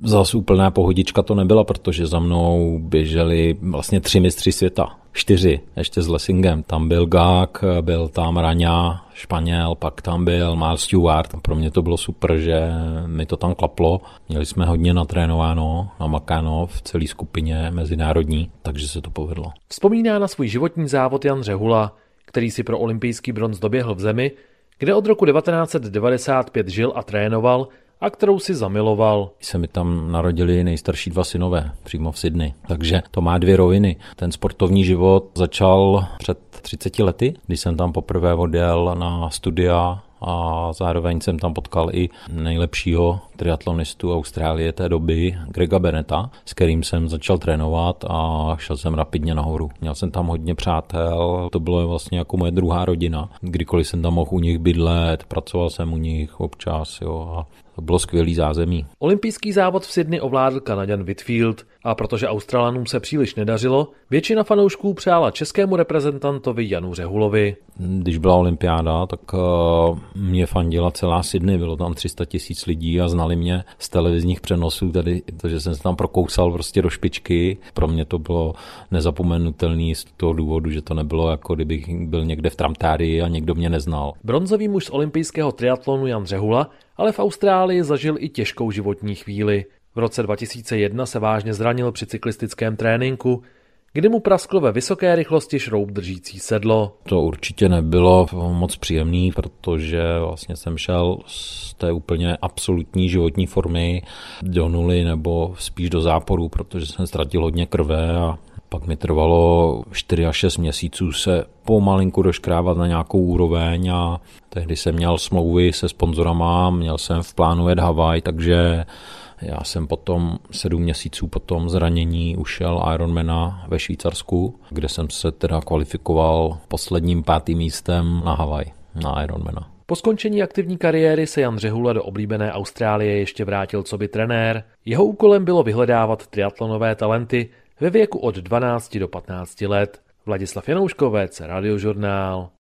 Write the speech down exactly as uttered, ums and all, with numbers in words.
Zas úplná pohodička to nebyla, protože za mnou běželi vlastně tři mistři světa. Čtyři, ještě s Lessingem. Tam byl Gák, byl tam Raňa, Španěl, pak tam byl Mark Stewart. Pro mě to bylo super, že mi to tam klaplo. Měli jsme hodně natrénováno, namakáno v celé skupině mezinárodní, takže se to povedlo. Vzpomíná na svůj životní závod Jan Řehula, který si pro olympijský bronz doběhl v zemi, kde od roku devatenáct set devadesát pět žil a trénoval a kterou si zamiloval. Se mi tam narodili nejstarší dva synové, přímo v Sydney. Takže to má dvě roviny. Ten sportovní život začal před třiceti lety, když jsem tam poprvé odjel na studia a zároveň jsem tam potkal i nejlepšího triatlonistu Austrálie té doby, Grega Beneta, s kterým jsem začal trénovat a šel jsem rapidně nahoru. Měl jsem tam hodně přátel, to bylo vlastně jako moje druhá rodina. Kdykoliv jsem tam mohl u nich bydlet, pracoval jsem u nich občas, jo, a to bylo skvělý zázemí. Olympijský závod v Sydney ovládl Kanaďan Whitfield a protože Australanům se příliš nedařilo, většina fanoušků přála českému reprezentantovi Janu Řehulovi. Když byla olympiáda, tak uh, mě fandila celá Sydney, bylo tam tři sta tisíc lidí a znali mě z televizních přenosů, tady, takže jsem se tam prokousal prostě do špičky. Pro mě to bylo nezapomenutelné z toho důvodu, že to nebylo jako kdybych byl někde v tramtárii a někdo mě neznal. Bronzový muž z olympijského triatlonu Jan Řehula ale v Austrálii zažil i těžkou životní chvíli. V roce dva tisíce jedna se vážně zranil při cyklistickém tréninku, kdy mu prasklo ve vysoké rychlosti šroub držící sedlo. To určitě nebylo moc příjemný, protože vlastně jsem šel z té úplně absolutní životní formy do nuly nebo spíš do záporu, protože jsem ztratil hodně krve a pak mi trvalo čtyři až šest měsíců se pomalinku doškrávat na nějakou úroveň a tehdy jsem měl smlouvy se sponzorama, měl jsem v plánu jet Havaj, takže já jsem potom sedm měsíců po tom zranění ušel Ironmana ve Švýcarsku, kde jsem se teda kvalifikoval posledním pátým místem na Havaj, na Ironmana. Po skončení aktivní kariéry se Jan Řehula do oblíbené Austrálie ještě vrátil coby trenér. Jeho úkolem bylo vyhledávat triatlonové talenty ve věku od dvanácti do patnácti let. Vladislav Janouškovec, Radiožurnál.